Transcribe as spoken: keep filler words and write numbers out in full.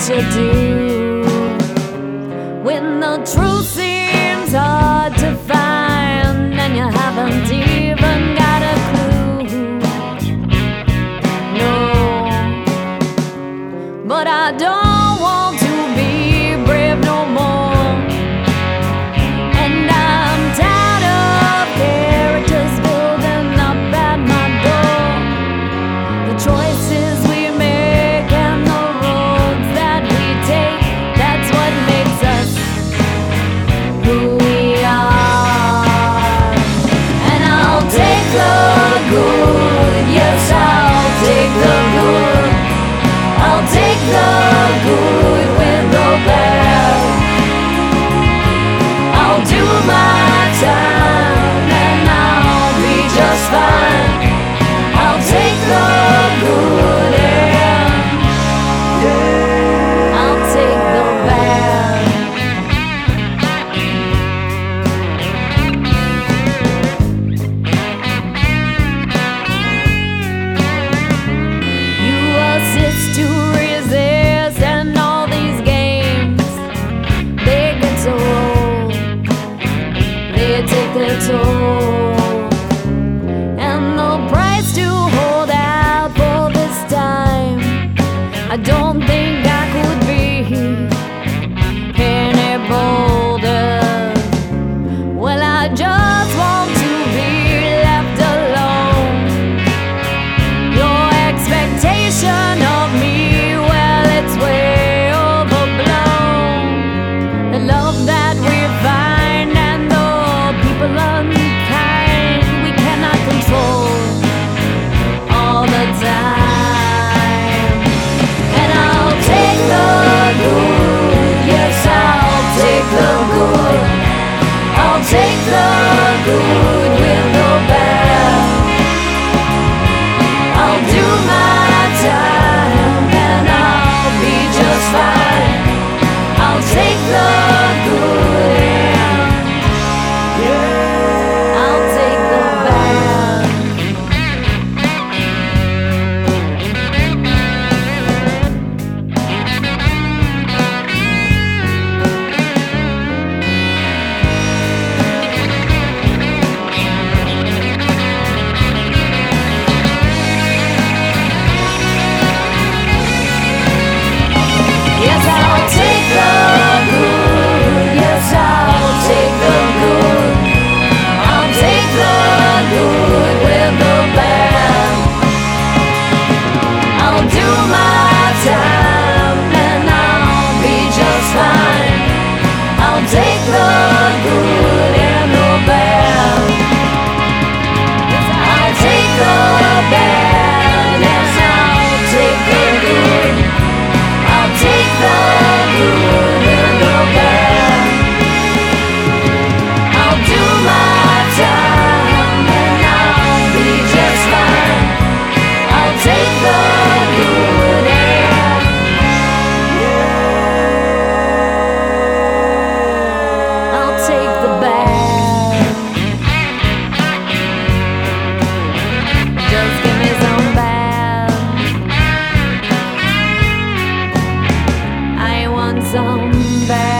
should do when the truth seems hard to find and you haven't even got a clue. No, but I don't want to be brave no more, and I'm tired of characters building up at my door. The choices we make and the roads that we take, that's what makes us who we are. And I'll take the good, yes, I'll take the good. I'll take the good with the bad. I'll do my time and I'll be just fine. I'll take the good and I'll take the bad. You assist to resist, and all these games, they get so old, they take their toll. And the price to hold out for this time, I don't think I could be any bolder. Well, I just want to be left alone. Your expectation of me, well, it's way overblown. The love that we find and the people unkind, we cannot control all the time. And I'll take the good, yes, I'll take the good. I'll take the good with the bad. I'll do my time and I'll be just fine. I'll take the good and I'll take the bad. Yes, I'll take the good. Yes, I'll take the good. I'll take the good with the bad. I'll do my time and I'll be just fine. I'll take the good and the bad. Yes, I'll take the bad. Yes, I'll take the good. I'll take the good and the bad. I'll do my time and I'll be just fine. I'll take the good and I'll take the bad. Just give me some bad. I want some bad.